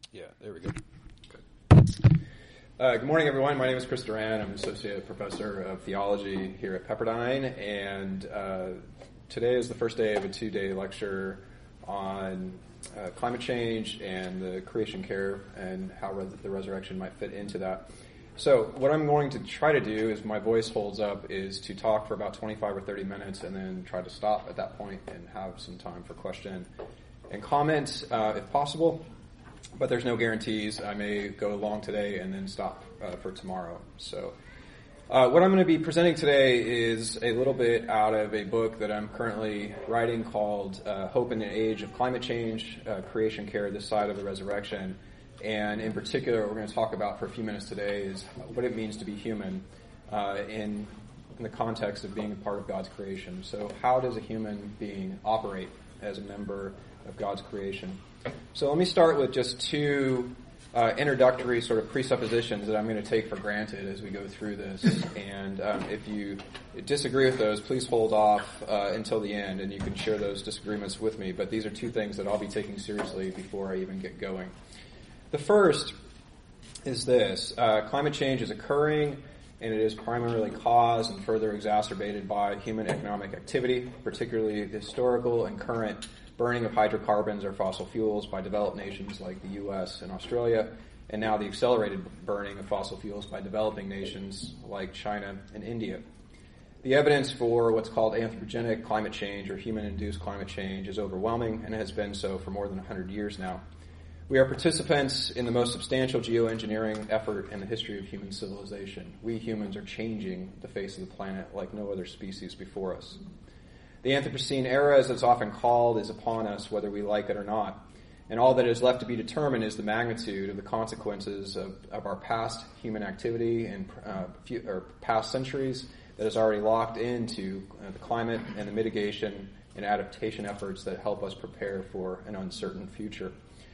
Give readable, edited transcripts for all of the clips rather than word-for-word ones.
Yeah, there we go. Good. Good morning, everyone. My name is Chris Duran. I'm Associate Professor of Theology here at Pepperdine, and today is the first day of a 2-day lecture on climate change and the creation care and how the resurrection might fit into that. So what I'm going to try to do, as my voice holds up, is to talk for about 25 or 30 minutes and then try to stop at that point and have some time for question and comment if possible. But there's no guarantees. I may go long today and then stop for tomorrow. So what I'm going to be presenting today is a little bit out of a book that I'm currently writing called Hope in an Age of Climate Change, Creation Care, This Side of the Resurrection. And in particular, what we're going to talk about for a few minutes today is what it means to be human in the context of being a part of God's creation. So how does a human being operate as a member of God's creation? So let me start with just two introductory sort of presuppositions that I'm going to take for granted as we go through this. And if you disagree with those, please hold off until the end, and you can share those disagreements with me. But these are two things that I'll be taking seriously before I even get going. The first is this. Climate change is occurring, and it is primarily caused and further exacerbated by human economic activity, particularly the historical and current burning of hydrocarbons or fossil fuels by developed nations like the U.S. and Australia, and now the accelerated burning of fossil fuels by developing nations like China and India. The evidence for what's called anthropogenic climate change or human-induced climate change is overwhelming and has been so for more than 100 years now. We are participants in the most substantial geoengineering effort in the history of human civilization. We humans are changing the face of the planet like no other species before us. The Anthropocene era, as it's often called, is upon us whether we like it or not. And all that is left to be determined is the magnitude of the consequences of our past human activity and past centuries that is already locked into the climate and the mitigation and adaptation efforts that help us prepare for an uncertain future.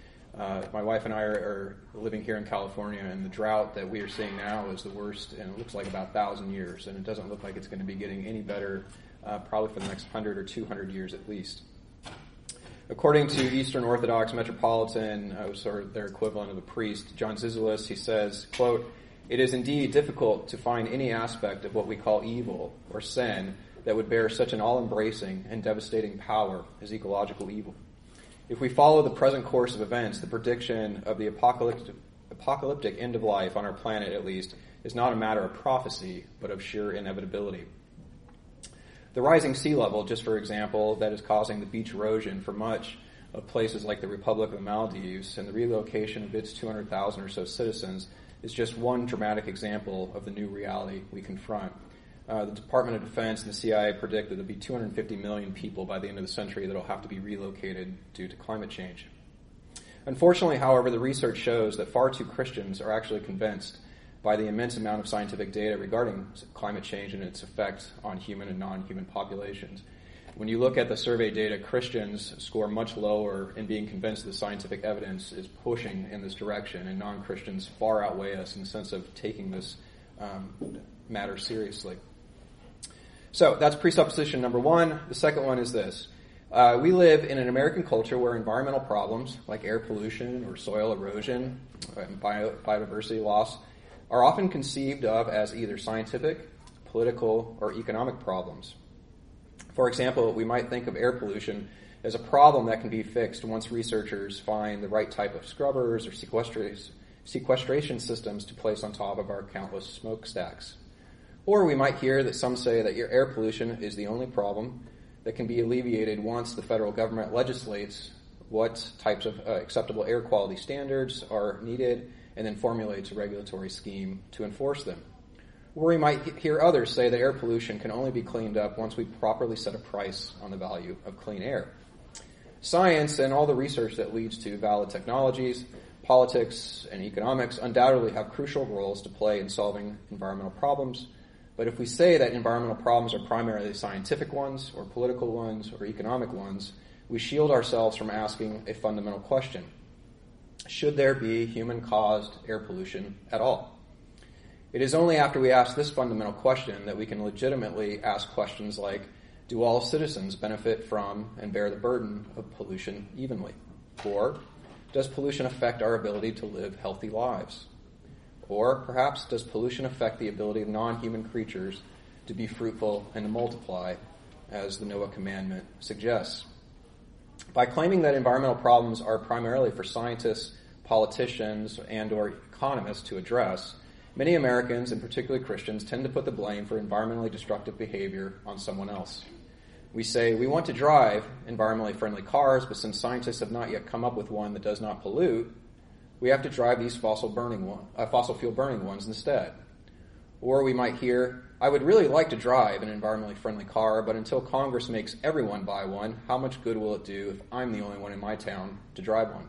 My wife and I are living here in California, and the drought that we are seeing now is the worst, and it looks like about 1,000 years, and it doesn't look like it's going to be getting any better probably for the next 100 or 200 years at least. According to Eastern Orthodox Metropolitan, sort of their equivalent of a priest, John Zizilis, he says, quote, "It is indeed difficult to find any aspect of what we call evil or sin that would bear such an all-embracing and devastating power as ecological evil. If we follow the present course of events, the prediction of the apocalyptic end of life on our planet, at least, is not a matter of prophecy, but of sheer inevitability. The rising sea level, just for example, that is causing the beach erosion for much of places like the Republic of the Maldives and the relocation of its 200,000 or so citizens is just one dramatic example of the new reality we confront. The Department of Defense and the CIA predict that there'll be 250 million people by the end of the century that will have to be relocated due to climate change. Unfortunately, however, the research shows that far too Christians are actually convinced by the immense amount of scientific data regarding climate change and its effect on human and non-human populations. When you look at the survey data, Christians score much lower in being convinced that scientific evidence is pushing in this direction, and non-Christians far outweigh us in the sense of taking this matter seriously. So that's presupposition number one. The second one is this. We live in an American culture where environmental problems like air pollution or soil erosion and biodiversity loss are often conceived of as either scientific, political, or economic problems. For example, we might think of air pollution as a problem that can be fixed once researchers find the right type of scrubbers or sequestration systems to place on top of our countless smokestacks. Or we might hear that some say that air pollution is the only problem that can be alleviated once the federal government legislates what types of acceptable air quality standards are needed and then formulates a regulatory scheme to enforce them. Or we might hear others say that air pollution can only be cleaned up once we properly set a price on the value of clean air. Science and all the research that leads to valid technologies, politics, and economics undoubtedly have crucial roles to play in solving environmental problems. But if we say that environmental problems are primarily scientific ones, or political ones, or economic ones, we shield ourselves from asking a fundamental question. Should there be human-caused air pollution at all? It is only after we ask this fundamental question that we can legitimately ask questions like, do all citizens benefit from and bear the burden of pollution evenly? Or, does pollution affect our ability to live healthy lives? Or perhaps does pollution affect the ability of non-human creatures to be fruitful and to multiply, as the Noah commandment suggests? By claiming that environmental problems are primarily for scientists, politicians, and or economists to address, many Americans, and particularly Christians, tend to put the blame for environmentally destructive behavior on someone else. We say we want to drive environmentally friendly cars, but since scientists have not yet come up with one that does not pollute, we have to drive these fossil fuel burning ones instead. Or we might hear, I would really like to drive an environmentally friendly car, but until Congress makes everyone buy one, how much good will it do if I'm the only one in my town to drive one?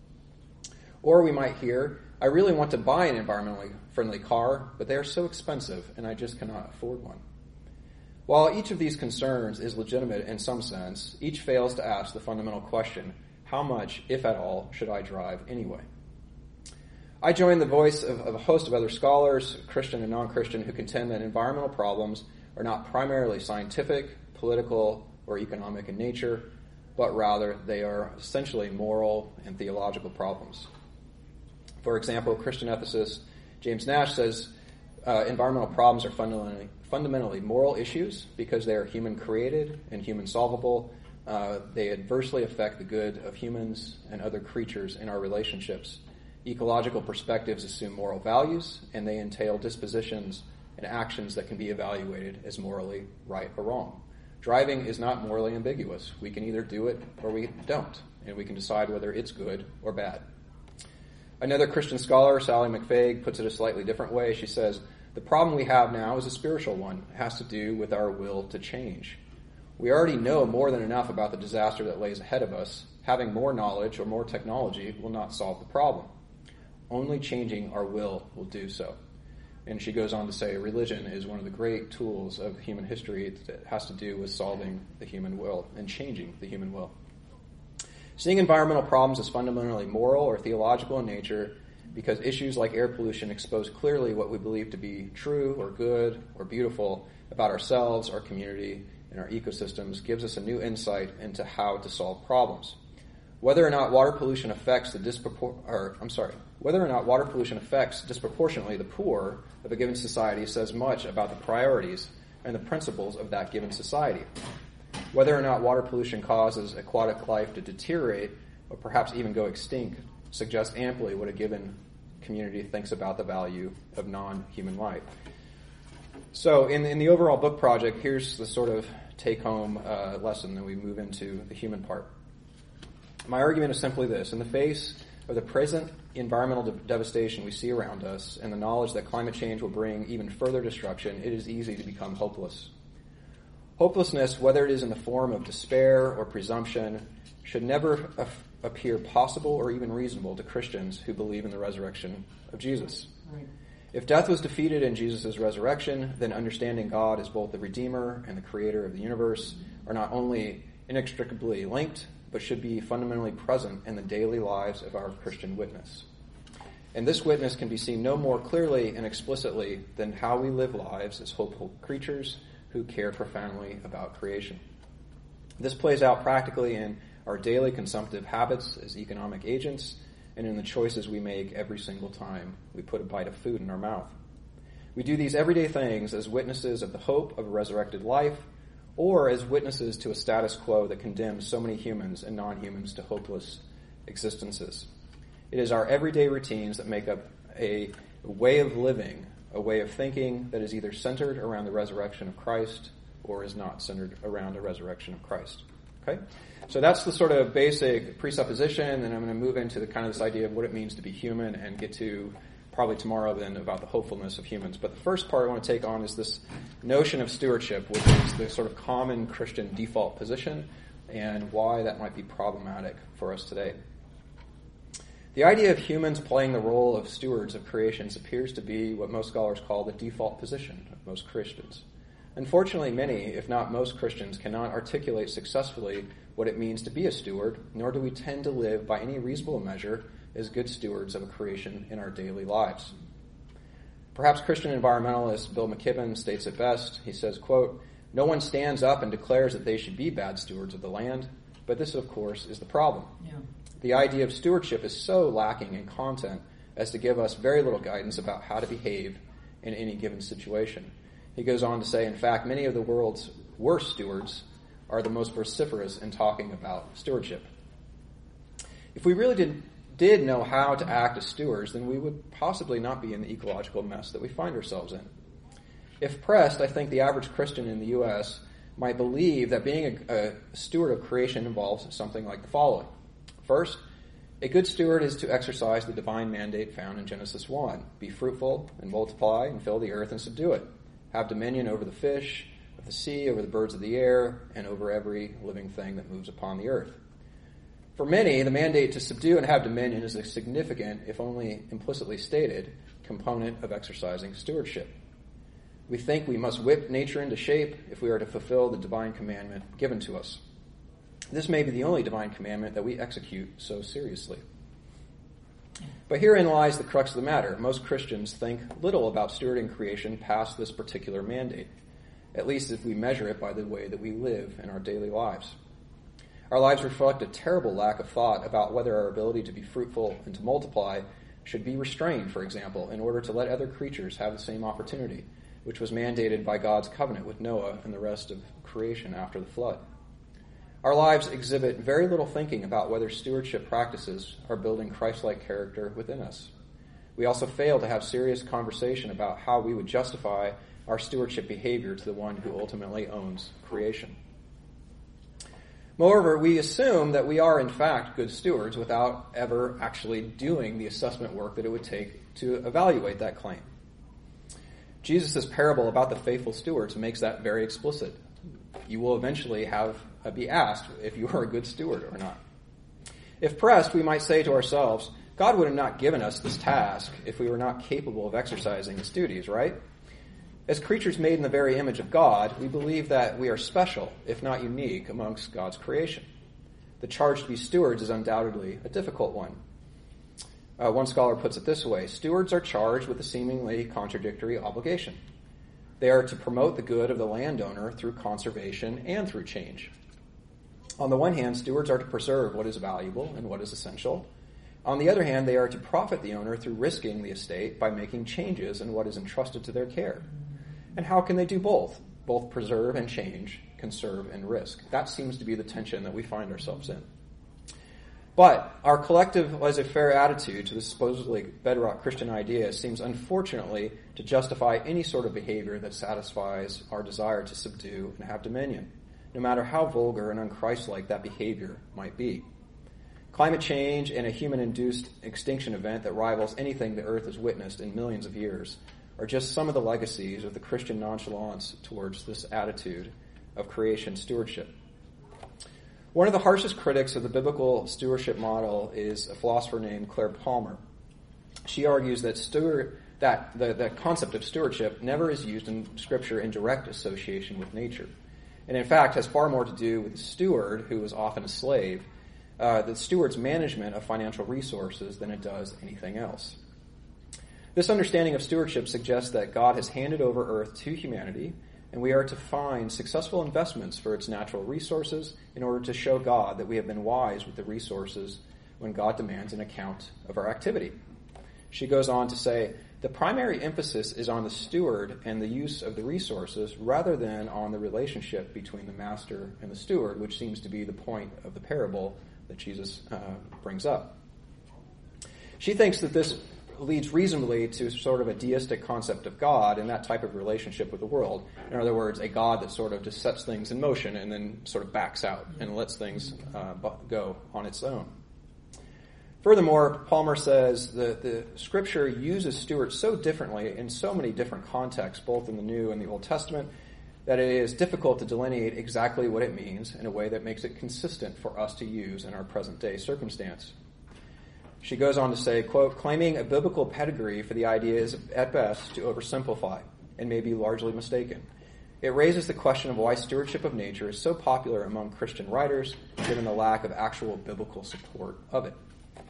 Or we might hear, I really want to buy an environmentally friendly car, but they are so expensive and I just cannot afford one. While each of these concerns is legitimate in some sense, each fails to ask the fundamental question, how much, if at all, should I drive anyway? I join the voice of a host of other scholars, Christian and non-Christian, who contend that environmental problems are not primarily scientific, political, or economic in nature, but rather they are essentially moral and theological problems. For example, Christian ethicist James Nash says environmental problems are fundamentally moral issues because they are human-created and human-solvable. They adversely affect the good of humans and other creatures in our relationships. Ecological perspectives assume moral values, and they entail dispositions and actions that can be evaluated as morally right or wrong. Driving is not morally ambiguous. We can either do it or we don't, and we can decide whether it's good or bad. Another Christian scholar, Sally McFaig, puts it a slightly different way. She says, the problem we have now is a spiritual one. It has to do with our will to change. We already know more than enough about the disaster that lays ahead of us. Having more knowledge or more technology will not solve the problem. Only changing our will do so. And she goes on to say, religion is one of the great tools of human history that has to do with solving the human will and changing the human will. Seeing environmental problems as fundamentally moral or theological in nature because issues like air pollution expose clearly what we believe to be true or good or beautiful about ourselves, our community, and our ecosystems gives us a new insight into how to solve problems. Whether or not water pollution affects disproportionately the poor of a given society says much about the priorities and the principles of that given society. Whether or not water pollution causes aquatic life to deteriorate or perhaps even go extinct suggests amply what a given community thinks about the value of non-human life. So in the overall book project, here's the sort of take-home lesson that we move into the human part. My argument is simply this. In the face of the present environmental devastation we see around us and the knowledge that climate change will bring even further destruction, it is easy to become hopeless. Hopelessness, whether it is in the form of despair or presumption, should never appear possible or even reasonable to Christians who believe in the resurrection of Jesus. Right. If death was defeated in Jesus' resurrection, then understanding God as both the Redeemer and the Creator of the universe are not only inextricably linked, but should be fundamentally present in the daily lives of our Christian witness. And this witness can be seen no more clearly and explicitly than how we live lives as hopeful creatures who care profoundly about creation. This plays out practically in our daily consumptive habits as economic agents and in the choices we make every single time we put a bite of food in our mouth. We do these everyday things as witnesses of the hope of a resurrected life or as witnesses to a status quo that condemns so many humans and non-humans to hopeless existences. It is our everyday routines that make up a way of living, a way of thinking that is either centered around the resurrection of Christ or is not centered around the resurrection of Christ. Okay? So that's the sort of basic presupposition, and I'm going to move into the kind of this idea of what it means to be human and get to probably tomorrow then about the hopefulness of humans. But the first part I want to take on is this notion of stewardship, which is the sort of common Christian default position and why that might be problematic for us today. The idea of humans playing the role of stewards of creations appears to be what most scholars call the default position of most Christians. Unfortunately, many, if not most Christians, cannot articulate successfully what it means to be a steward, nor do we tend to live by any reasonable measure as good stewards of a creation in our daily lives. Perhaps Christian environmentalist Bill McKibben states it best. He says, quote, "No one stands up and declares that they should be bad stewards of the land, but this, of course, is the problem. Yeah. The idea of stewardship is so lacking in content as to give us very little guidance about how to behave in any given situation. He goes on to say, in fact, many of the world's worst stewards are the most vociferous in talking about stewardship. If we really did know how to act as stewards, then we would possibly not be in the ecological mess that we find ourselves in. If pressed, I think the average Christian in the U.S. might believe that being a steward of creation involves something like the following. First, a good steward is to exercise the divine mandate found in Genesis 1. Be fruitful and multiply and fill the earth and subdue it. Have dominion over the fish of the sea, over the birds of the air, and over every living thing that moves upon the earth. For many, the mandate to subdue and have dominion is a significant, if only implicitly stated, component of exercising stewardship. We think we must whip nature into shape if we are to fulfill the divine commandment given to us. This may be the only divine commandment that we execute so seriously. But herein lies the crux of the matter. Most Christians think little about stewarding creation past this particular mandate, at least if we measure it by the way that we live in our daily lives. Our lives reflect a terrible lack of thought about whether our ability to be fruitful and to multiply should be restrained, for example, in order to let other creatures have the same opportunity, which was mandated by God's covenant with Noah and the rest of creation after the flood. Our lives exhibit very little thinking about whether stewardship practices are building Christ-like character within us. We also fail to have serious conversation about how we would justify our stewardship behavior to the one who ultimately owns creation. Moreover, we assume that we are in fact good stewards without ever actually doing the assessment work that it would take to evaluate that claim. Jesus' parable about the faithful stewards makes that very explicit. You will eventually be asked if you are a good steward or not. If pressed, we might say to ourselves, God would have not given us this task if we were not capable of exercising its duties, right? As creatures made in the very image of God, we believe that we are special, if not unique, amongst God's creation. The charge to be stewards is undoubtedly a difficult one. One scholar puts it this way: stewards are charged with a seemingly contradictory obligation. They are to promote the good of the landowner through conservation and through change. On the one hand, stewards are to preserve what is valuable and what is essential. On the other hand, they are to profit the owner through risking the estate by making changes in what is entrusted to their care. And how can they do both? Both preserve and change, conserve and risk. That seems to be the tension that we find ourselves in. But our collective laissez-faire attitude to the supposedly bedrock Christian idea seems unfortunately to justify any sort of behavior that satisfies our desire to subdue and have dominion, no matter how vulgar and unchristlike that behavior might be. Climate change and a human-induced extinction event that rivals anything the earth has witnessed in millions of years are just some of the legacies of the Christian nonchalance towards this attitude of creation stewardship. One of the harshest critics of the biblical stewardship model is a philosopher named Claire Palmer. She argues that the concept of stewardship never is used in Scripture in direct association with nature, and in fact has far more to do with the steward, who is often a slave, the steward's management of financial resources than it does anything else. This understanding of stewardship suggests that God has handed over earth to humanity, and we are to find successful investments for its natural resources in order to show God that we have been wise with the resources when God demands an account of our activity. She goes on to say, the primary emphasis is on the steward and the use of the resources rather than on the relationship between the master and the steward, which seems to be the point of the parable that Jesus brings up. She thinks that this leads reasonably to sort of a deistic concept of God and that type of relationship with the world. In other words, a God that sort of just sets things in motion and then sort of backs out and lets things go on its own. Furthermore, Palmer says that the Scripture uses stewards so differently in so many different contexts, both in the New and the Old Testament, that it is difficult to delineate exactly what it means in a way that makes it consistent for us to use in our present-day circumstance. She goes on to say, quote, claiming a biblical pedigree for the idea is at best to oversimplify and may be largely mistaken. It raises the question of why stewardship of nature is so popular among Christian writers, given the lack of actual biblical support of it.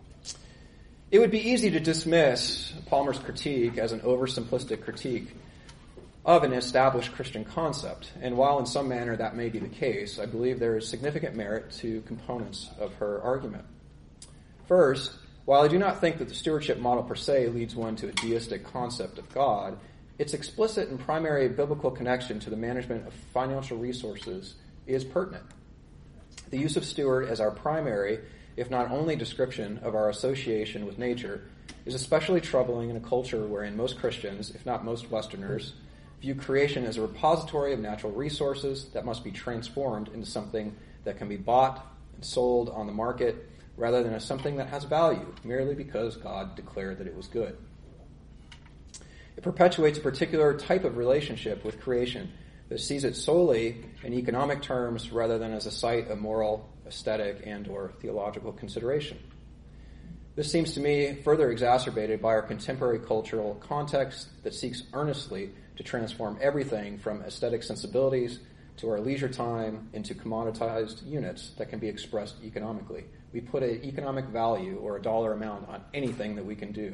It would be easy to dismiss Palmer's critique as an oversimplistic critique of an established Christian concept, and while in some manner that may be the case, I believe there is significant merit to components of her argument. First, while I do not think that the stewardship model per se leads one to a deistic concept of God, its explicit and primary biblical connection to the management of financial resources is pertinent. The use of steward as our primary, if not only description of our association with nature, is especially troubling in a culture wherein most Christians, if not most Westerners, view creation as a repository of natural resources that must be transformed into something that can be bought and sold on the market, rather than as something that has value, merely because God declared that it was good. It perpetuates a particular type of relationship with creation that sees it solely in economic terms rather than as a site of moral, aesthetic, and or theological consideration. This seems to me further exacerbated by our contemporary cultural context that seeks earnestly to transform everything from aesthetic sensibilities to our leisure time into commoditized units that can be expressed economically. We put an economic value or a dollar amount on anything that we can do.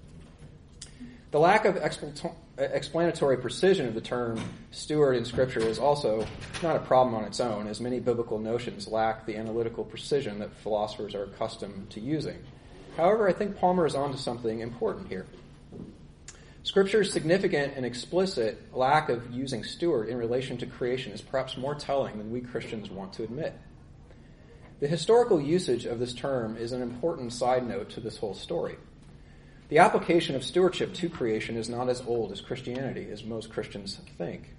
The lack of explanatory precision of the term steward in Scripture is also not a problem on its own, as many biblical notions lack the analytical precision that philosophers are accustomed to using. However, I think Palmer is onto something important here. Scripture's significant and explicit lack of using steward in relation to creation is perhaps more telling than we Christians want to admit. The historical usage of this term is an important side note to this whole story. The application of stewardship to creation is not as old as Christianity, as most Christians think.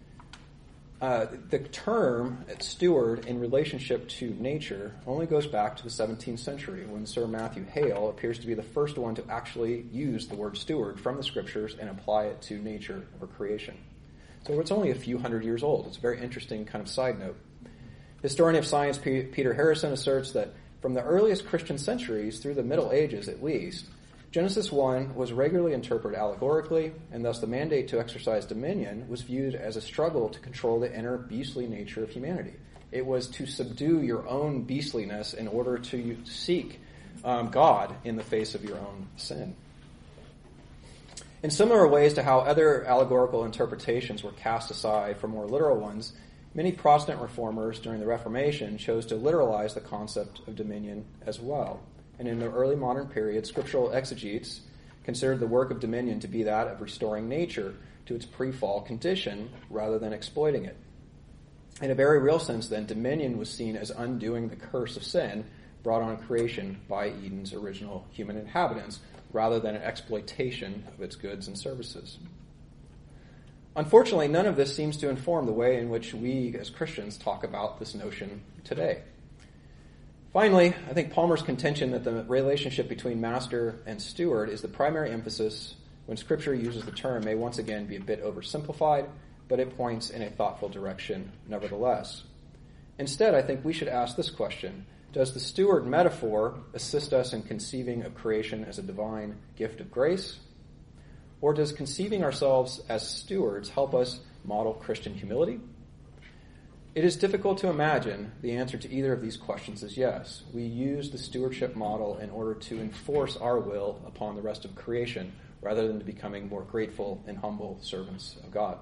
The term steward in relationship to nature only goes back to the 17th century, when Sir Matthew Hale appears to be the first one to actually use the word steward from the Scriptures and apply it to nature or creation. So it's only a few hundred years old. It's a very interesting kind of side note. Historian of science Peter Harrison asserts that from the earliest Christian centuries through the Middle Ages at least, Genesis 1 was regularly interpreted allegorically, and thus the mandate to exercise dominion was viewed as a struggle to control the inner beastly nature of humanity. It was to subdue your own beastliness in order to seek God in the face of your own sin. In similar ways to how other allegorical interpretations were cast aside for more literal ones, many Protestant reformers during the Reformation chose to literalize the concept of dominion as well. And in the early modern period, scriptural exegetes considered the work of dominion to be that of restoring nature to its pre-fall condition rather than exploiting it. In a very real sense, then, dominion was seen as undoing the curse of sin brought on creation by Eden's original human inhabitants, rather than an exploitation of its goods and services. Unfortunately, none of this seems to inform the way in which we as Christians talk about this notion today. Finally, I think Palmer's contention that the relationship between master and steward is the primary emphasis when Scripture uses the term may once again be a bit oversimplified, but it points in a thoughtful direction nevertheless. Instead, I think we should ask this question: does the steward metaphor assist us in conceiving of creation as a divine gift of grace? Or does conceiving ourselves as stewards help us model Christian humility? It is difficult to imagine the answer to either of these questions is yes. We use the stewardship model in order to enforce our will upon the rest of creation, rather than to becoming more grateful and humble servants of God.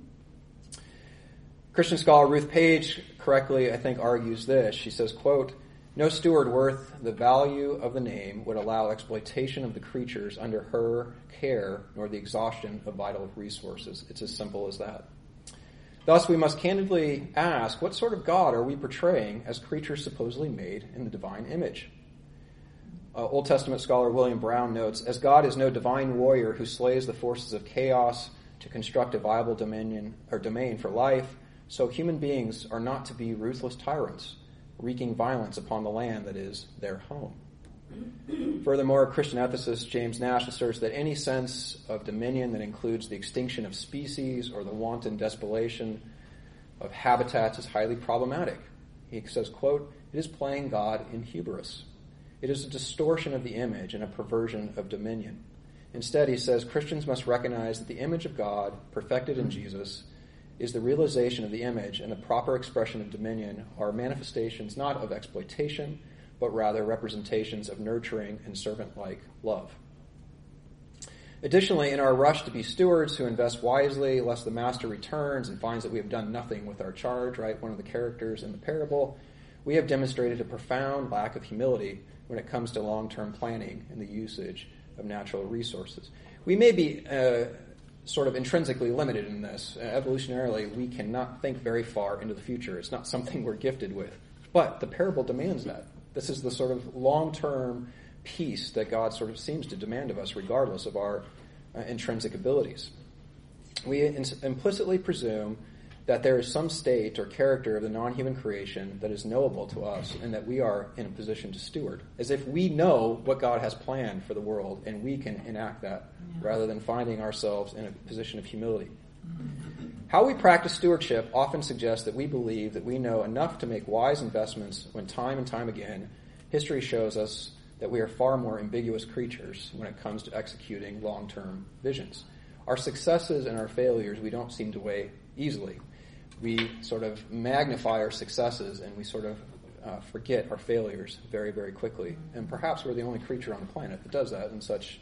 Christian scholar Ruth Page correctly, I think, argues this. She says, quote, "No steward worth the value of the name would allow exploitation of the creatures under her care, nor the exhaustion of vital resources." It's as simple as that. Thus, we must candidly ask, what sort of God are we portraying as creatures supposedly made in the divine image? Old Testament scholar William Brown notes, "As God is no divine warrior who slays the forces of chaos to construct a viable domain for life, so human beings are not to be ruthless tyrants, wreaking violence upon the land that is their home." Furthermore, Christian ethicist James Nash asserts that any sense of dominion that includes the extinction of species or the wanton despoliation of habitats is highly problematic. He says, quote, "It is playing God in hubris. It is a distortion of the image and a perversion of dominion." Instead, he says, Christians must recognize that the image of God, perfected in Jesus, is the realization of the image, and the proper expression of dominion are manifestations not of exploitation, but rather representations of nurturing and servant-like love. Additionally, in our rush to be stewards who invest wisely, lest the master returns and finds that we have done nothing with our charge, right? One of the characters in the parable, we have demonstrated a profound lack of humility when it comes to long-term planning and the usage of natural resources. We may be sort of intrinsically limited in this. Evolutionarily, we cannot think very far into the future. It's not something we're gifted with. But the parable demands that. This is the sort of long-term peace that God sort of seems to demand of us regardless of our intrinsic abilities. We implicitly presume that there is some state or character of the non-human creation that is knowable to us and that we are in a position to steward, as if we know what God has planned for the world and we can enact that rather than finding ourselves in a position of humility. How we practice stewardship often suggests that we believe that we know enough to make wise investments when time and time again history shows us that we are far more ambiguous creatures when it comes to executing long-term visions. Our successes and our failures we don't seem to weigh easily. We sort of magnify our successes and we sort of forget our failures very, very quickly. And perhaps we're the only creature on the planet that does that in such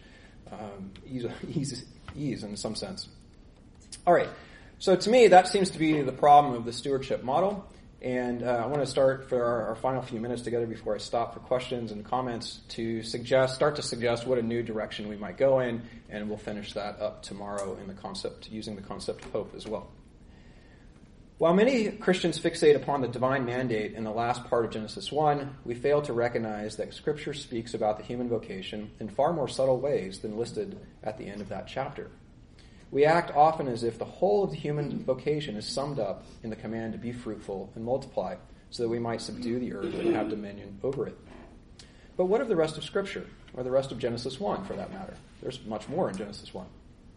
ease in some sense. All right. So to me, that seems to be the problem of the stewardship model. And I want to start for our final few minutes together before I stop for questions and comments to start to suggest what a new direction we might go in, and we'll finish that up tomorrow using the concept of hope as well. While many Christians fixate upon the divine mandate in the last part of Genesis 1, we fail to recognize that Scripture speaks about the human vocation in far more subtle ways than listed at the end of that chapter. We act often as if the whole of the human vocation is summed up in the command to be fruitful and multiply, so that we might subdue the earth and have dominion over it. But what of the rest of Scripture, or the rest of Genesis 1 for that matter? There's much more in Genesis 1.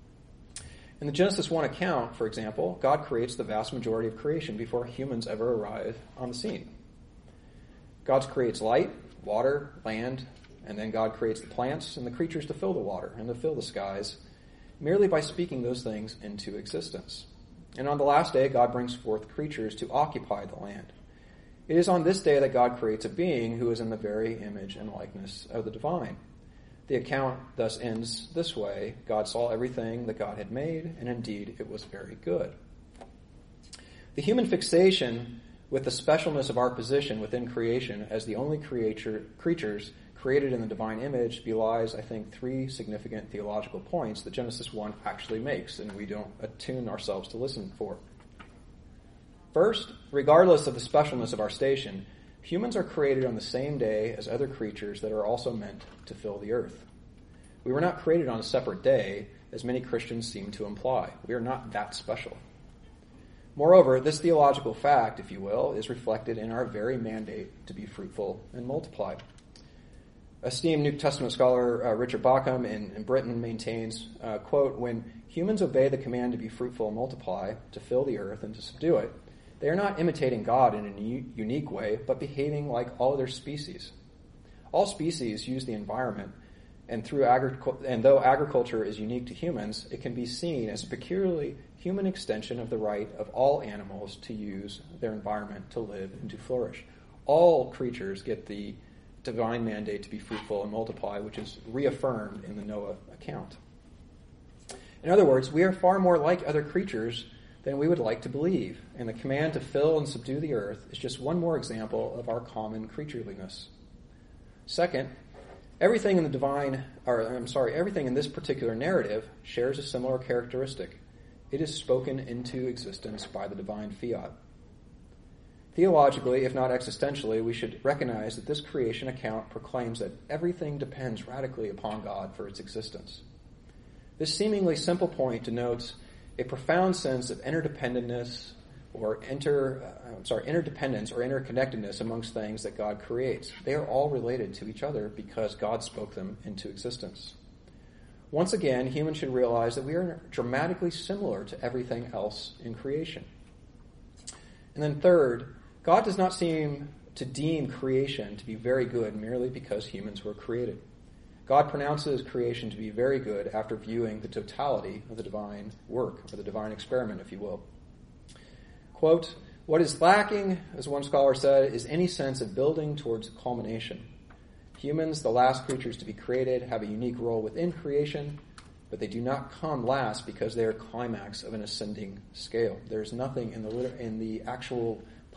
In the Genesis 1 account, for example, God creates the vast majority of creation before humans ever arrive on the scene. God creates light, water, land, and then God creates the plants and the creatures to fill the water and to fill the skies, merely by speaking those things into existence. And on the last day, God brings forth creatures to occupy the land. It is on this day that God creates a being who is in the very image and likeness of the divine. The account thus ends this way: God saw everything that God had made, and indeed it was very good. The human fixation with the specialness of our position within creation as the only creatures created in the divine image belies, I think, three significant theological points that Genesis 1 actually makes, and we don't attune ourselves to listen for. First, regardless of the specialness of our station, humans are created on the same day as other creatures that are also meant to fill the earth. We were not created on a separate day, as many Christians seem to imply. We are not that special. Moreover, this theological fact, if you will, is reflected in our very mandate to be fruitful and multiply. Esteemed New Testament scholar Richard Bauckham in Britain maintains, quote, "When humans obey the command to be fruitful and multiply, to fill the earth and to subdue it, they are not imitating God in a unique way, but behaving like all other species. All species use the environment, and though agriculture is unique to humans, it can be seen as a peculiarly human extension of the right of all animals to use their environment to live and to flourish. All creatures get the divine mandate to be fruitful and multiply, which is reaffirmed in the Noah account. In other words, we are far more like other creatures than we would like to believe, and the command to fill and subdue the earth is just one more example of our common creatureliness. Second, everything in this particular narrative shares a similar characteristic. It is spoken into existence by the divine fiat. Theologically, if not existentially, we should recognize that this creation account proclaims that everything depends radically upon God for its existence. This seemingly simple point denotes a profound sense of interdependence or interconnectedness amongst things that God creates. They are all related to each other because God spoke them into existence. Once again, humans should realize that we are dramatically similar to everything else in creation. And then third, God does not seem to deem creation to be very good merely because humans were created. God pronounces creation to be very good after viewing the totality of the divine work, or the divine experiment, if you will. Quote, "What is lacking, as one scholar said, is any sense of building towards culmination. Humans, the last creatures to be created, have a unique role within creation, but they do not come last because they are climax of an ascending scale. There is nothing in the actual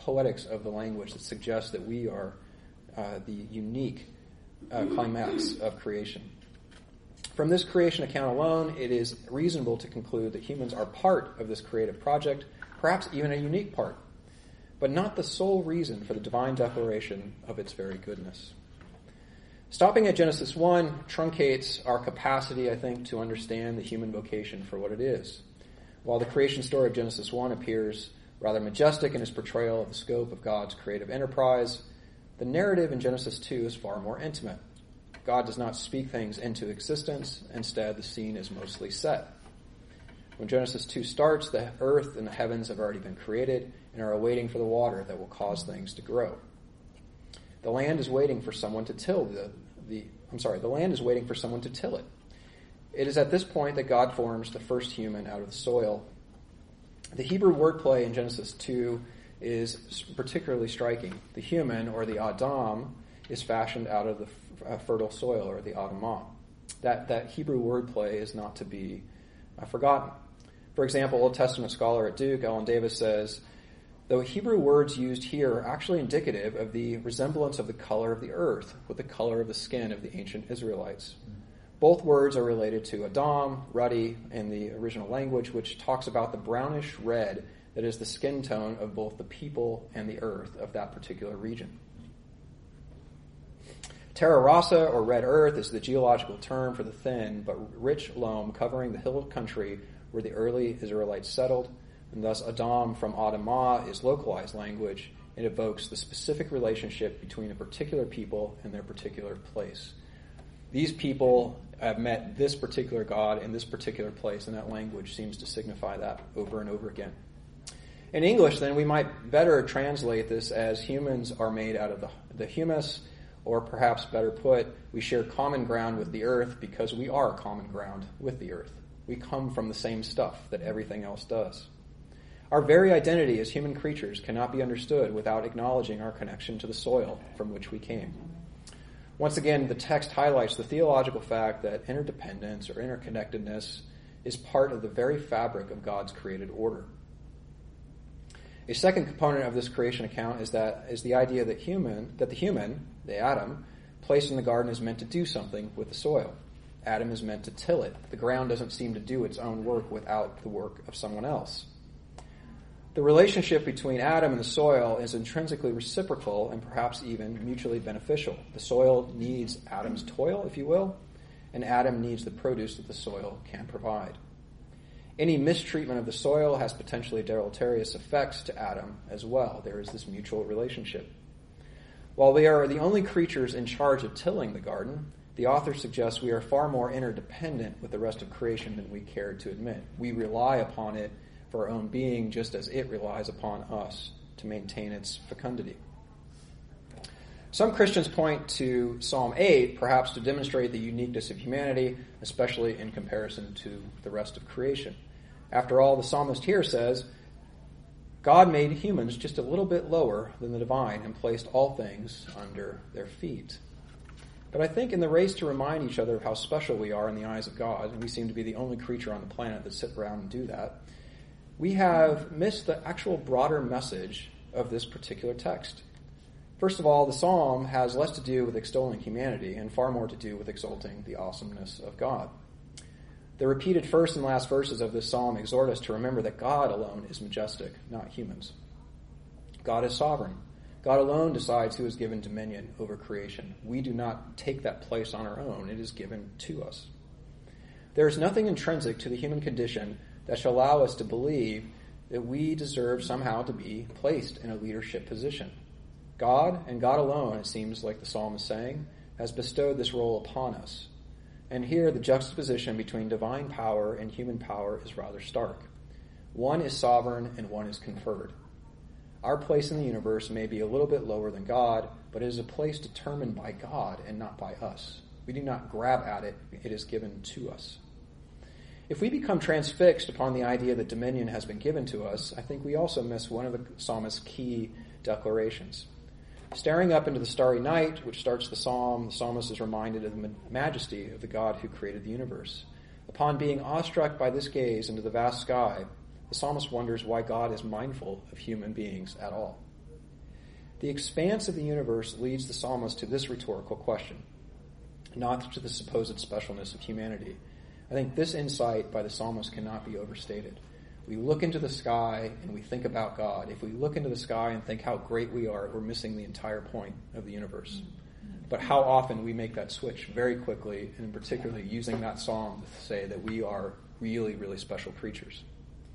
poetics of the language that suggests that we are the unique climax of creation. From this creation account alone, it is reasonable to conclude that humans are part of this creative project, perhaps even a unique part, but not the sole reason for the divine declaration of its very goodness. Stopping at Genesis 1 truncates our capacity, I think, to understand the human vocation for what it is. While the creation story of Genesis 1 appears rather majestic in its portrayal of the scope of God's creative enterprise, the narrative in Genesis 2 is far more intimate. God does not speak things into existence. Instead, the scene is mostly set. When Genesis 2 starts, the earth and the heavens have already been created and are awaiting for the water that will cause things to grow. The land is waiting for someone to till the land is waiting for someone to till it. It is at this point that God forms the first human out of the soil. The Hebrew wordplay in Genesis 2 is particularly striking. The human, or the Adam, is fashioned out of the fertile soil, or the Adamah. That Hebrew wordplay is not to be forgotten. For example, Old Testament scholar at Duke, Ellen Davis, says, though Hebrew words used here are actually indicative of the resemblance of the color of the earth with the color of the skin of the ancient Israelites. Both words are related to Adam, ruddy, in the original language, which talks about the brownish red that is the skin tone of both the people and the earth of that particular region. Terra Rossa, or red earth, is the geological term for the thin but rich loam covering the hill country where the early Israelites settled, and thus Adam from Adamah is localized language. It evokes the specific relationship between a particular people and their particular place. These people have met this particular God in this particular place, and that language seems to signify that over and over again. In English, then, we might better translate this as humans are made out of the humus, or perhaps better put, we share common ground with the earth because we are common ground with the earth. We come from the same stuff that everything else does. Our very identity as human creatures cannot be understood without acknowledging our connection to the soil from which we came. Once again, the text highlights the theological fact that interdependence or interconnectedness is part of the very fabric of God's created order. A second component of this creation account is the idea that the human, the Adam, placed in the garden is meant to do something with the soil. Adam is meant to till it. The ground doesn't seem to do its own work without the work of someone else. The relationship between Adam and the soil is intrinsically reciprocal and perhaps even mutually beneficial. The soil needs Adam's toil, if you will, and Adam needs the produce that the soil can provide. Any mistreatment of the soil has potentially deleterious effects to Adam as well. There is this mutual relationship. While we are the only creatures in charge of tilling the garden, the author suggests we are far more interdependent with the rest of creation than we care to admit. We rely upon it for our own being just as it relies upon us to maintain its fecundity. Some Christians point to Psalm 8, perhaps to demonstrate the uniqueness of humanity, especially in comparison to the rest of creation. After all, the psalmist here says, God made humans just a little bit lower than the divine and placed all things under their feet. But I think in the race to remind each other of how special we are in the eyes of God, and we seem to be the only creature on the planet that sit around and do that, we have missed the actual broader message of this particular text. First of all, the psalm has less to do with extolling humanity and far more to do with exalting the awesomeness of God. The repeated first and last verses of this psalm exhort us to remember that God alone is majestic, not humans. God is sovereign. God alone decides who is given dominion over creation. We do not take that place on our own. It is given to us. There is nothing intrinsic to the human condition that shall allow us to believe that we deserve somehow to be placed in a leadership position. God, and God alone, it seems like the psalm is saying, has bestowed this role upon us. And here the juxtaposition between divine power and human power is rather stark. One is sovereign and one is conferred. Our place in the universe may be a little bit lower than God, but it is a place determined by God and not by us. We do not grab at it. It is given to us. If we become transfixed upon the idea that dominion has been given to us, I think we also miss one of the psalmist's key declarations. Staring up into the starry night, which starts the psalm, the psalmist is reminded of the majesty of the God who created the universe. Upon being awestruck by this gaze into the vast sky, the psalmist wonders why God is mindful of human beings at all. The expanse of the universe leads the psalmist to this rhetorical question, not to the supposed specialness of humanity. I think this insight by the psalmist cannot be overstated. We look into the sky and we think about God. If we look into the sky and think how great we are, we're missing the entire point of the universe. But how often we make that switch very quickly, and particularly using that psalm to say that we are really, really special creatures.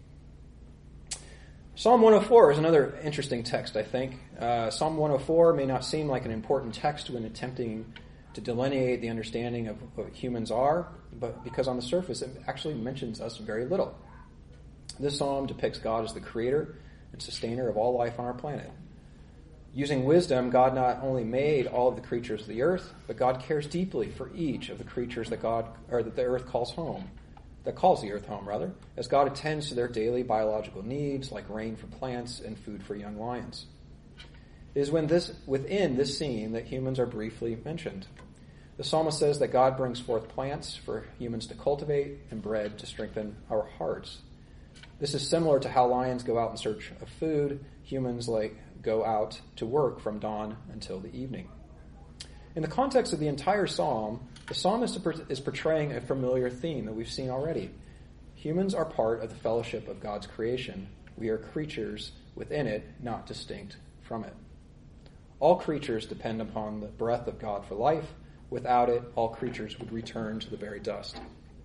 Psalm 104 is another interesting text, I think. Psalm 104 may not seem like an important text when attempting to delineate the understanding of what humans are, but because on the surface it actually mentions us very little. This psalm depicts God as the creator and sustainer of all life on our planet. Using wisdom, God not only made all of the creatures of the earth, but God cares deeply for each of the creatures that the earth calls home. That calls the earth home, rather, as God attends to their daily biological needs, like rain for plants and food for young lions. It is within this scene that humans are briefly mentioned. The psalmist says that God brings forth plants for humans to cultivate and bread to strengthen our hearts. This is similar to how lions go out in search of food. Humans go out to work from dawn until the evening. In the context of the entire psalm, the psalmist is portraying a familiar theme that we've seen already. Humans are part of the fellowship of God's creation. We are creatures within it, not distinct from it. All creatures depend upon the breath of God for life. Without it, all creatures would return to the very dust.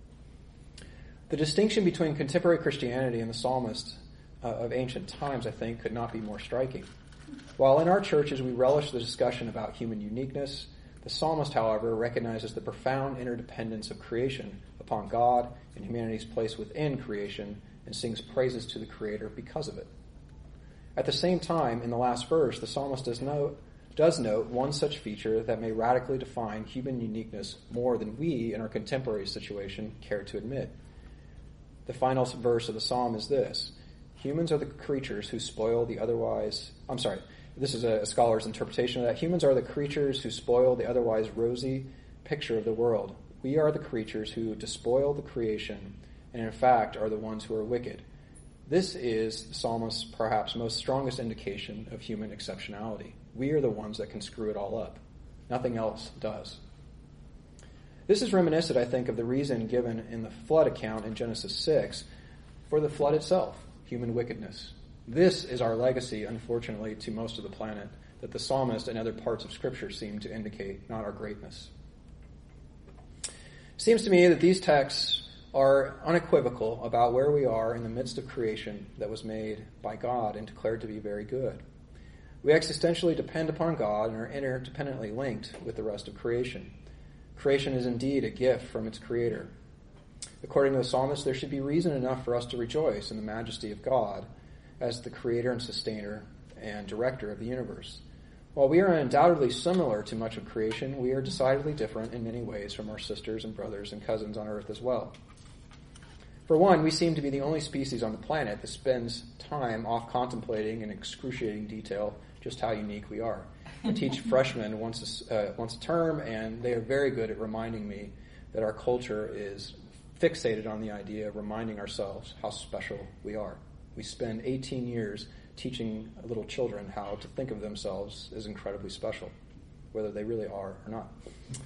The distinction between contemporary Christianity and the psalmist of ancient times, I think, could not be more striking. While in our churches we relish the discussion about human uniqueness, the psalmist, however, recognizes the profound interdependence of creation upon God and humanity's place within creation and sings praises to the Creator because of it. At the same time, in the last verse, the psalmist does note one such feature that may radically define human uniqueness more than we, in our contemporary situation, care to admit. The final verse of the psalm is this: humans are the creatures who spoil the otherwise... this is a scholar's interpretation of that. Humans are the creatures who spoil the otherwise rosy picture of the world. We are the creatures who despoil the creation, and in fact are the ones who are wicked. This is the psalmist's perhaps most strongest indication of human exceptionality. We are the ones that can screw it all up. Nothing else does. This is reminiscent, I think, of the reason given in the flood account in Genesis 6 for the flood itself, human wickedness. This is our legacy, unfortunately, to most of the planet, that the psalmist and other parts of Scripture seem to indicate, not our greatness. It seems to me that these texts are unequivocal about where we are in the midst of creation that was made by God and declared to be very good. We existentially depend upon God and are interdependently linked with the rest of creation. Creation is indeed a gift from its Creator. According to the psalmist, there should be reason enough for us to rejoice in the majesty of God as the Creator and Sustainer and Director of the universe. While we are undoubtedly similar to much of creation, we are decidedly different in many ways from our sisters and brothers and cousins on earth as well. For one, we seem to be the only species on the planet that spends time off contemplating in excruciating detail just how unique we are. I teach freshmen once a term, and they are very good at reminding me that our culture is fixated on the idea of reminding ourselves how special we are. We spend 18 years teaching little children how to think of themselves as incredibly special, whether they really are or not.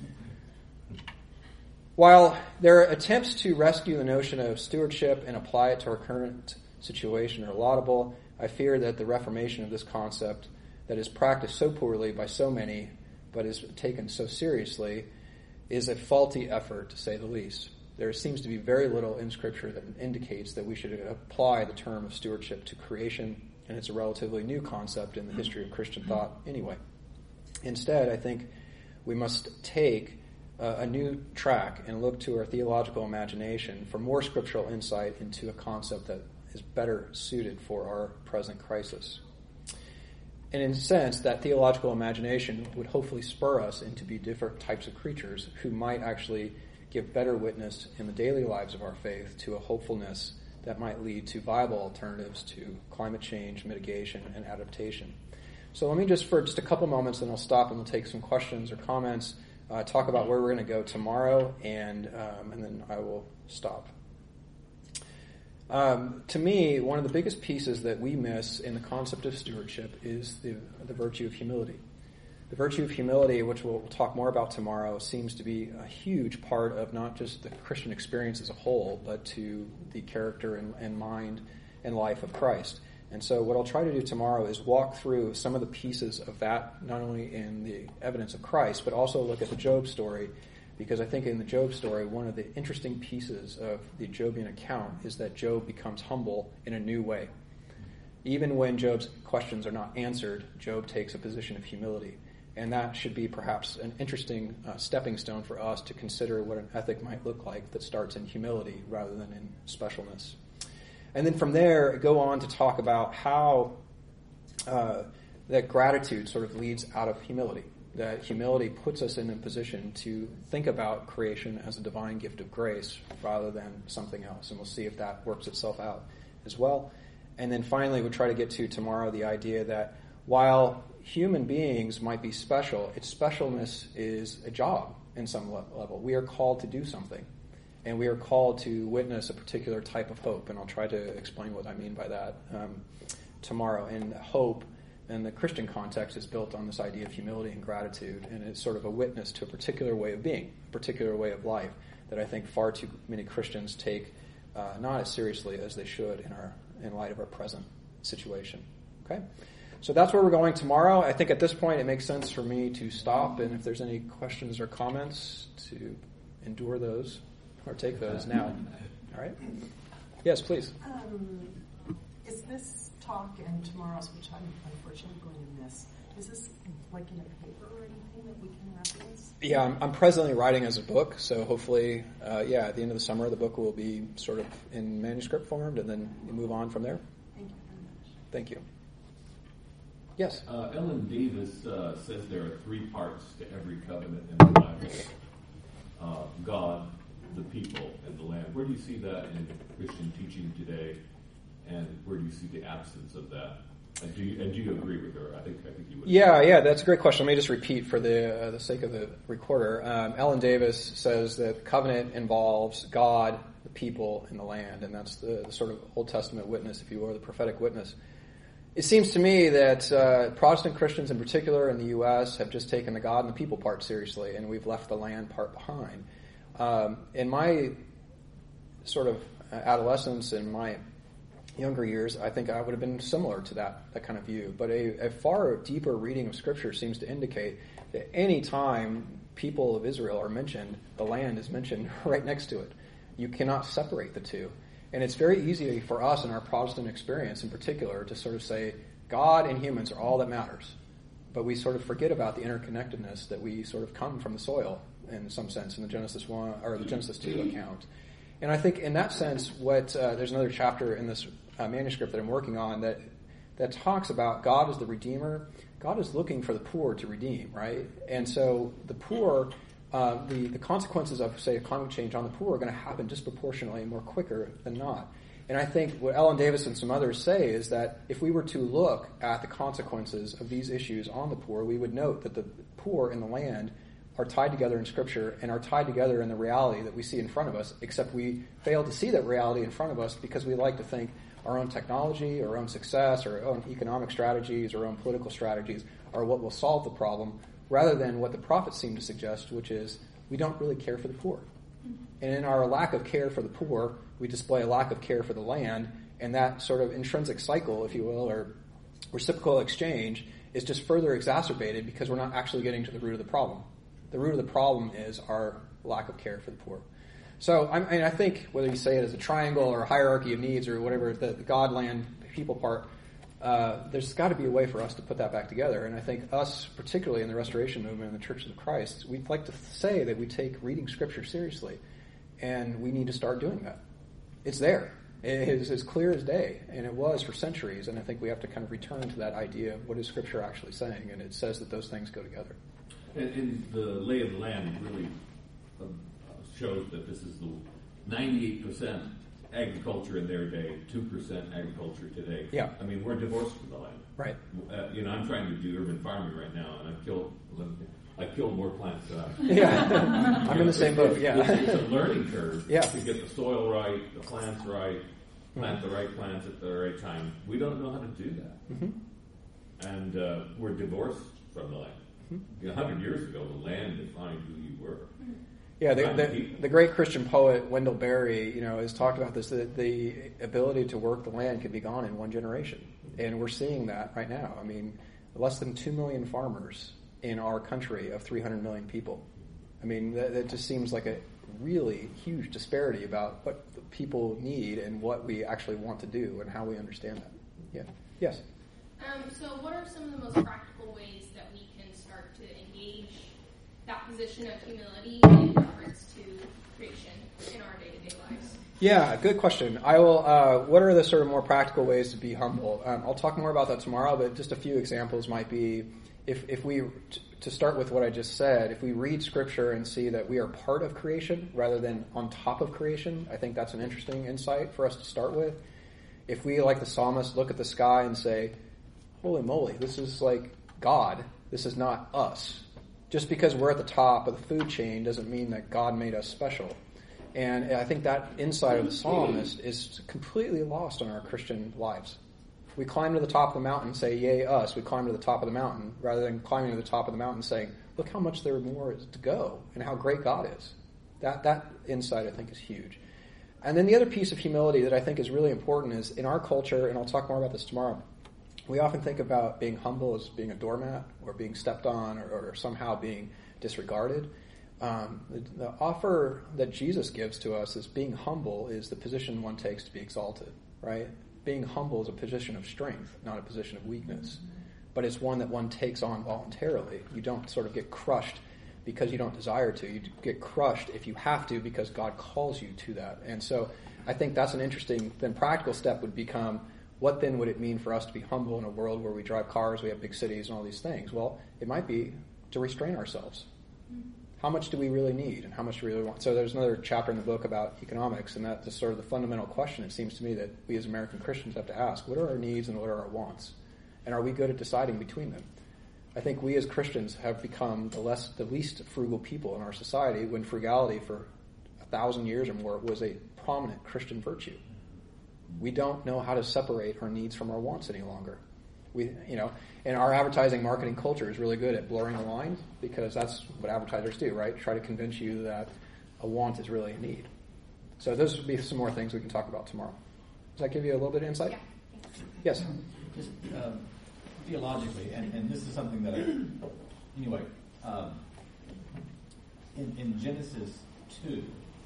While their attempts to rescue the notion of stewardship and apply it to our current situation are laudable, I fear that the reformation of this concept that is practiced so poorly by so many, but is taken so seriously, is a faulty effort, to say the least. There seems to be very little in Scripture that indicates that we should apply the term of stewardship to creation, and it's a relatively new concept in the history of Christian thought anyway. Instead, I think we must take a new track and look to our theological imagination for more scriptural insight into a concept that is better suited for our present crisis. And in a sense, that theological imagination would hopefully spur us into be different types of creatures who might actually give better witness in the daily lives of our faith to a hopefulness that might lead to viable alternatives to climate change, mitigation, and adaptation. So let me for just a couple moments, then I'll stop and we'll take some questions or comments, talk about where we're going to go tomorrow, and then I will stop. To me, one of the biggest pieces that we miss in the concept of stewardship is the virtue of humility. The virtue of humility, which we'll talk more about tomorrow, seems to be a huge part of not just the Christian experience as a whole, but to the character and mind and life of Christ. And so what I'll try to do tomorrow is walk through some of the pieces of that, not only in the evidence of Christ, but also look at the Job story, because I think in the Job story, one of the interesting pieces of the Jobian account is that Job becomes humble in a new way. Even when Job's questions are not answered, Job takes a position of humility. And that should be perhaps an interesting stepping stone for us to consider what an ethic might look like that starts in humility rather than in specialness. And then from there, go on to talk about how that gratitude sort of leads out of humility. That humility puts us in a position to think about creation as a divine gift of grace rather than something else. And we'll see if that works itself out as well. And then finally, we'll try to get to tomorrow the idea that while human beings might be special, its specialness is a job in some level. We are called to do something, and we are called to witness a particular type of hope, and I'll try to explain what I mean by that tomorrow. And hope in the Christian context is built on this idea of humility and gratitude, and it's sort of a witness to a particular way of being, a particular way of life that I think far too many Christians take not as seriously as they should in light of our present situation. Okay? So that's where we're going tomorrow. I think at this point it makes sense for me to stop, and if there's any questions or comments, to endure those or take those now. All right? Yes, please. Is this talk and tomorrow's, which I'm unfortunately going to miss, is this like in a paper or anything that we can reference? Yeah, I'm presently writing as a book, so hopefully, at the end of the summer, the book will be sort of in manuscript formed, and then you move on from there. Thank you very much. Thank you. Yes? Ellen Davis says there are three parts to every covenant in the Bible. God, the people, and the land. Where do you see that in Christian teaching today, and where do you see the absence of that? And do you agree with her? I think you would. Yeah, that's a great question. Let me just repeat for the sake of the recorder. Ellen Davis says that covenant involves God, the people, and the land, and that's the sort of Old Testament witness, if you will, the prophetic witness. It seems to me that Protestant Christians in particular in the U.S. have just taken the God and the people part seriously, and we've left the land part behind. In my sort of adolescence and my younger years, I think I would have been similar to that kind of view. But a far deeper reading of Scripture seems to indicate that any time people of Israel are mentioned, the land is mentioned right next to it. You cannot separate the two. And it's very easy for us in our Protestant experience in particular to sort of say God and humans are all that matters. But we sort of forget about the interconnectedness that we sort of come from the soil in some sense in the Genesis 1 or the Genesis 2 account. And I think in that sense, there's another chapter in this manuscript that I'm working on that talks about God as the Redeemer. God is looking for the poor to redeem, right? And so the poor, the consequences of, say, climate change on the poor are going to happen disproportionately more quicker than not. And I think what Ellen Davis and some others say is that if we were to look at the consequences of these issues on the poor, we would note that the poor in the land are tied together in Scripture and are tied together in the reality that we see in front of us, except we fail to see that reality in front of us because we like to think our own technology, our own success, our own economic strategies, our own political strategies are what will solve the problem, rather than what the prophets seem to suggest, which is we don't really care for the poor. And in our lack of care for the poor, we display a lack of care for the land, and that sort of intrinsic cycle, if you will, or reciprocal exchange, is just further exacerbated because we're not actually getting to the root of the problem. The root of the problem is our lack of care for the poor. So I think whether you say it as a triangle or a hierarchy of needs or whatever, the God, land, people part, there's got to be a way for us to put that back together. And I think us, particularly in the Restoration Movement and the Church of Christ, we'd like to say that we take reading Scripture seriously, and we need to start doing that. It's there. It is as clear as day, and it was for centuries, and I think we have to kind of return to that idea of what is Scripture actually saying, and it says that those things go together. And the lay of the land really shows that this is the 98% agriculture in their day, 2% agriculture today. Yeah. I mean, we're divorced from the land. Right. I'm trying to do urban farming right now, and I've killed more plants than I've... Yeah. I'm in the same boat, yeah. It's a learning curve yeah. to get the soil right, the plants right, plant the right plants at the right time. We don't know how to do that. Mm-hmm. And we're divorced from the land. 100 years ago, the land defined who you were. Yeah, the great Christian poet Wendell Berry, has talked about this. The ability to work the land could be gone in one generation, and we're seeing that right now. I mean, less than 2 million farmers in our country of 300 million people. I mean, that just seems like a really huge disparity about what people need and what we actually want to do and how we understand that. Yeah. Yes. So what are some of the most practical ways that we can start to engage that position of humility in reference to creation in our day-to-day lives? Yeah, good question. I will. What are the sort of more practical ways to be humble? I'll talk more about that tomorrow, but just a few examples might be if we, to start with what I just said, if we read Scripture and see that we are part of creation rather than on top of creation, I think that's an interesting insight for us to start with. If we, like the psalmist, look at the sky and say, holy moly, this is like God. This is not us. Just because we're at the top of the food chain doesn't mean that God made us special. And I think that insight of the psalmist is completely lost in our Christian lives. We climb to the top of the mountain and say, yay, us. We climb to the top of the mountain rather than climbing to the top of the mountain and saying, look how much there more is to go and how great God is. That insight, I think, is huge. And then the other piece of humility that I think is really important is in our culture, and I'll talk more about this tomorrow, we often think about being humble as being a doormat or being stepped on or somehow being disregarded. The offer that Jesus gives to us is being humble is the position one takes to be exalted, right? Being humble is a position of strength, not a position of weakness. But it's one that one takes on voluntarily. You don't sort of get crushed because you don't desire to. You get crushed if you have to because God calls you to that. And so I think that's an interesting, then practical step would become, what then would it mean for us to be humble in a world where we drive cars, we have big cities and all these things? Well, it might be to restrain ourselves. How much do we really need and how much do we really want? So there's another chapter in the book about economics, and that's sort of the fundamental question, it seems to me, that we as American Christians have to ask. What are our needs and what are our wants? And are we good at deciding between them? I think we as Christians have become the least frugal people in our society when frugality for 1,000 years or more was a prominent Christian virtue. We don't know how to separate our needs from our wants any longer. And our advertising marketing culture is really good at blurring the lines because that's what advertisers do, right? Try to convince you that a want is really a need. So those would be some more things we can talk about tomorrow. Does that give you a little bit of insight? Yeah. Yes. Just theologically, and this is something that in Genesis 2,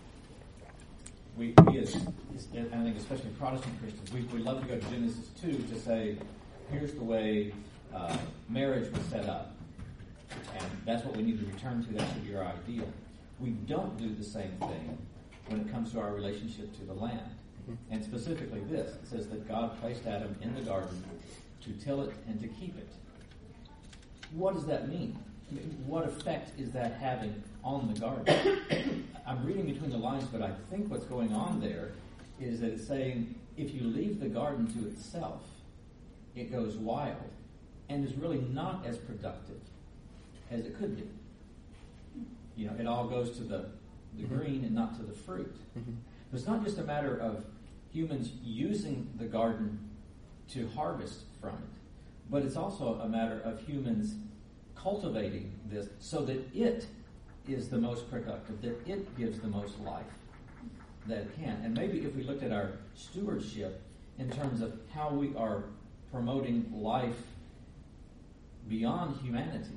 we as I think especially Protestant Christians, we love to go to Genesis 2 to say, here's the way marriage was set up, and that's what we need to return to. That should be our ideal. We don't do the same thing when it comes to our relationship to the land. And specifically this, it says that God placed Adam in the garden to till it and to keep it. What does that mean? I mean, what effect is that having on the garden? I'm reading between the lines, but I think what's going on there is that it's saying if you leave the garden to itself, it goes wild and is really not as productive as it could be. It all goes to the green and not to the fruit. Mm-hmm. It's not just a matter of humans using the garden to harvest from it, but it's also a matter of humans cultivating this so that it is the most productive, that it gives the most life that it can. And maybe if we looked at our stewardship in terms of how we are promoting life beyond humanity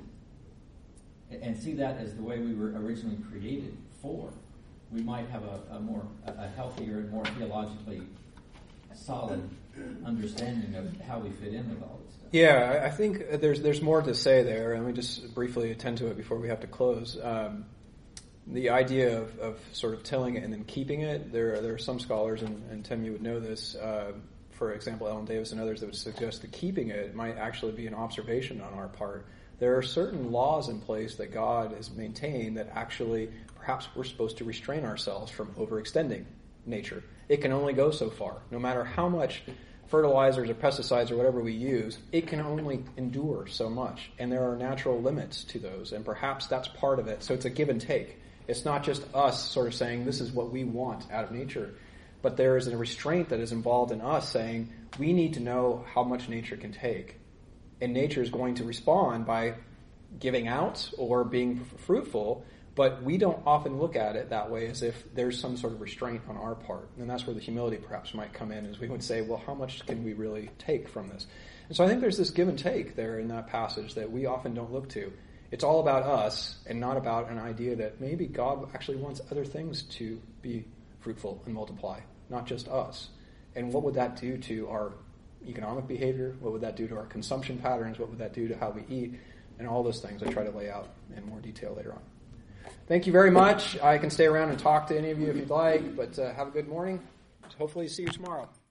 and see that as the way we were originally created for, we might have a healthier and more theologically solid understanding of how we fit in with all this stuff. Yeah, I think there's more to say there. Let me just briefly attend to it before we have to close. The idea of sort of tilling it and then keeping it, there are some scholars, and Tim, you would know this, for example, Ellen Davis and others, that would suggest that keeping it might actually be an observation on our part. There are certain laws in place that God has maintained that actually perhaps we're supposed to restrain ourselves from overextending nature. It can only go so far. No matter how much fertilizers or pesticides or whatever we use, it can only endure so much. And there are natural limits to those, and perhaps that's part of it. So it's a give and take. It's not just us sort of saying this is what we want out of nature. but there is a restraint that is involved in us saying we need to know how much nature can take. And nature is going to respond by giving out or being fruitful, but we don't often look at it that way as if there's some sort of restraint on our part. And that's where the humility perhaps might come in, as we would say, well, how much can we really take from this? And so I think there's this give and take there in that passage that we often don't look to. It's all about us and not about an idea that maybe God actually wants other things to be fruitful and multiply, not just us. And what would that do to our economic behavior? What would that do to our consumption patterns? What would that do to how we eat? And all those things I try to lay out in more detail later on. Thank you very much. I can stay around and talk to any of you if you'd like, but have a good morning. Hopefully see you tomorrow.